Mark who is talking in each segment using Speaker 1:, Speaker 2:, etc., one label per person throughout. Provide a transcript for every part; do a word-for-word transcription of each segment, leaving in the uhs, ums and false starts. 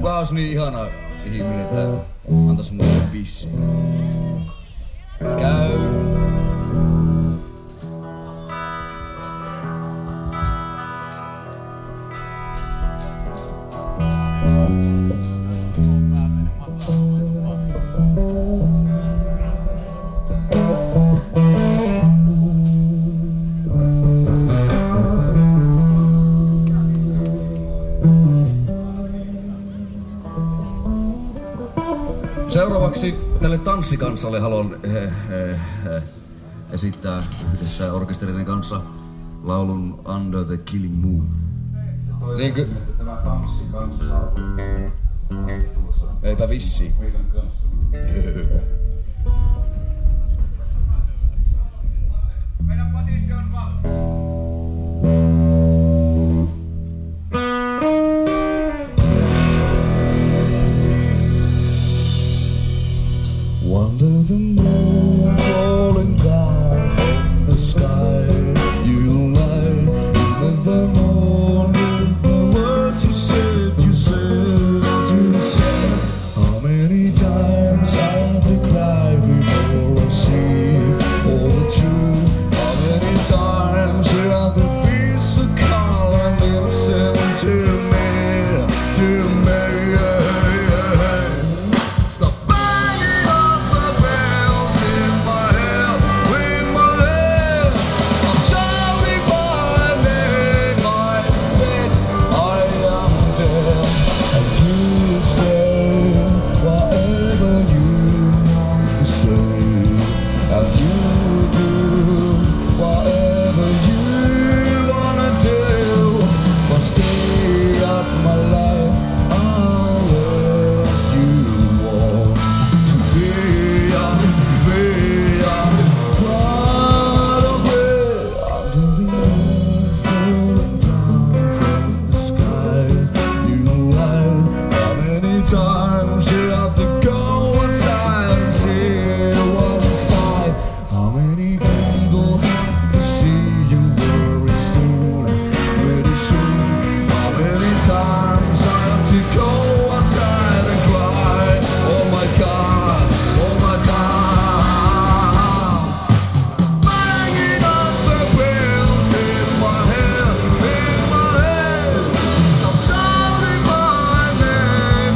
Speaker 1: Kuka olisi niin ihana ihminen, että antaisi mulle pissiä? Käy. Seuraavaksi tälle tanssikansalle haluan he, he, he, esittää yhdessä orkesterien kanssa laulun Under the Killing Moon. Niin ky-
Speaker 2: Tämä tanssikansa saa tulossa.
Speaker 1: Eipä vissiin.
Speaker 2: Meidän kanssa.
Speaker 3: Meidän basisti on valmis.
Speaker 4: Under the moon falling down from the sky, you lie in the morning. The words you said, you said, you said. How many times I have to cry before I see all the truth? How many times you have to be so calm and listen to me, to me? Times you have to go inside and see what inside. How many people have to see you very soon, pretty soon? How many times I have to go outside and cry? Oh my God, oh my God. Banging on the wheels in my head, in my head. I'm shouting my name.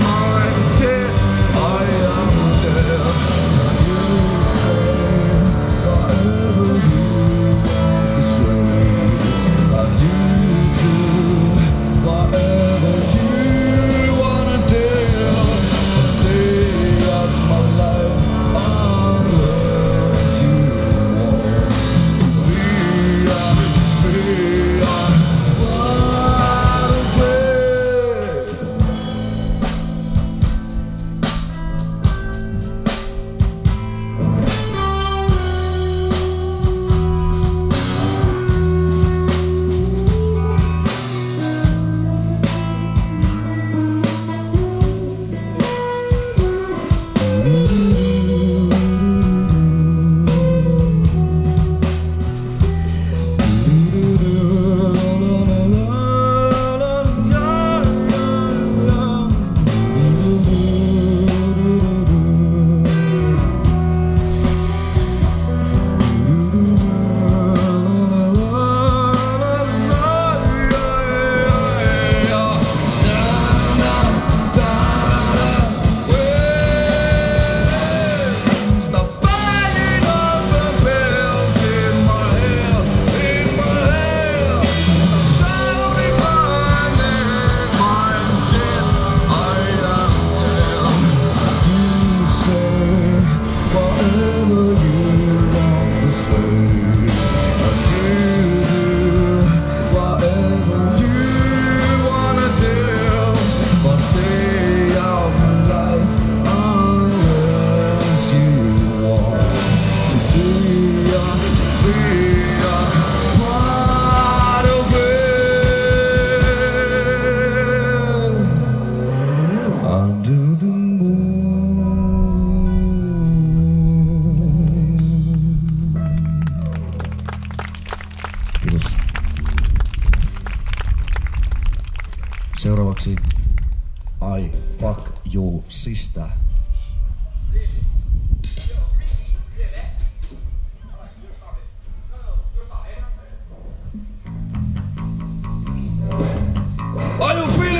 Speaker 1: Seuraavaksi I fuck you sister.